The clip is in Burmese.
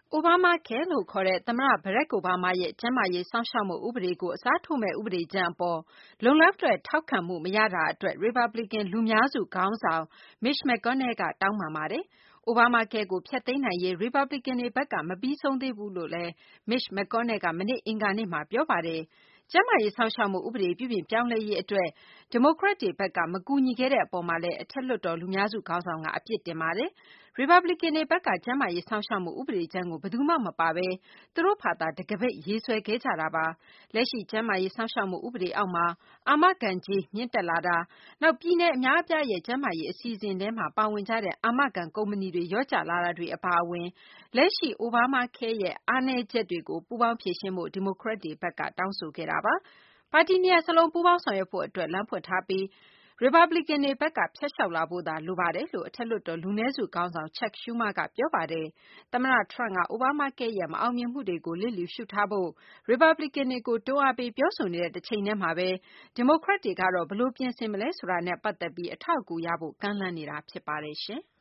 အိုဘားမားကဲလို့ခေါ်တဲ့ သမ္မတ Barack Obama ရဲ့ ကျန်းမာရေးစောင့်ရှောက်မှု ဥပဒေကို အစားထိုးမယ့် ဥပဒေကြမ်းအပေါ် လုံလောက်တဲ့ ထောက်ခံမှု မရတာအတွက် ရီပတ်ပလီကန် လူများစုခေါင်းဆောင် Mitch McConnell က တောင်းပန်ပါတယ်။ အိုဘားမားကဲကို ဖျက်သိမ်းနိုင်ရေး ရီပတ်ပလီကန်တွေဘက်က မပြီးဆုံးသေးဘူးလို့လည်း Mitch McConnell က မနေ့ အင်္ဂါနေ့မှာ ပြောပါတယ်။ ကျန်းမာရေးစောင့်ရှောက်မှု ဥပဒေ ပြုပြင်ပြောင်းလဲရေးအတွက် ဒီမိုကရက်တွေဘက်က မကူညီခဲ့တဲ့ အပေါ်မှာလည်း အထက်လွှတ်တော် လူများစုခေါင်းဆောင်က အပြစ်တင်ပါတယ်။ ရီပတ်ပလီကန်တွေဘက်က ကျန်းမာရေးစောင့်ရှောက်မှု ဥပဒေကြမ်းကို ဘယ်သူမှမပါဘဲ သူတို့ဘာသာ တံခါးပိတ် ရေးဆွဲခဲ့ကြတာပါ။ လက်ရှိ ကျန်းမာရေးစောင့်ရှောက်မှု ဥပဒေအောက်မှာ အာမခံကြေး မြင့်တက်လာတာ၊ နောက် ပြည်နယ်အများအပြားရဲ့ ကျန်းမာရေး အစီအစဉ်ထဲမှာ ပါဝင်ကြတဲ့ အာမခံကုမ္ပဏီတွေ လျော့ကျလာတာတွေ အပါအဝင် လက်ရှိ အိုဘားမားကဲရဲ့ အားနည်းချက်တွေကို ပူးပေါင်းဖြေရှင်းဖို့ ဒီမိုကရက်တွေဘက်က တောင်းဆိုခဲ့တာပါ။ ပါတီ နှစ်ရပ်စလုံး ပူးပေါင်းဆောင်ရွက်ဖို့အတွက် လမ်းဖွင့်ထားပြီး ရီပတ်ပလီကန်တွေဘက်က ဖြတ်လျှောက်လာဖို့သာ လိုပါတယ်လို့ အထက်လွှတ်တော် လူနည်းစုခေါင်းဆောင် Chuck Schumer က ပြောပါတယ်။ သမ္မတ Trump က အိုဘားမားကဲရဲ့ မအောင်မြင်မှုတွေကို လျစ်လျူရှုထားဖို့ ရီပတ်ပလီကန်တွေကို တွန်းအားပေး ပြောဆိုနေတဲ့ တချိန်တည်းမှာဘဲ ဒီမိုကရက်တွေကတော့ ဘယ်လို ပြင်ဆင်မလဲ ဆိုတာနဲ့ ပတ်သက်ပြီး အထောက်အကူရဖို့ ကမ်းလှမ်းနေတာ ဖြစ်ပါတယ်။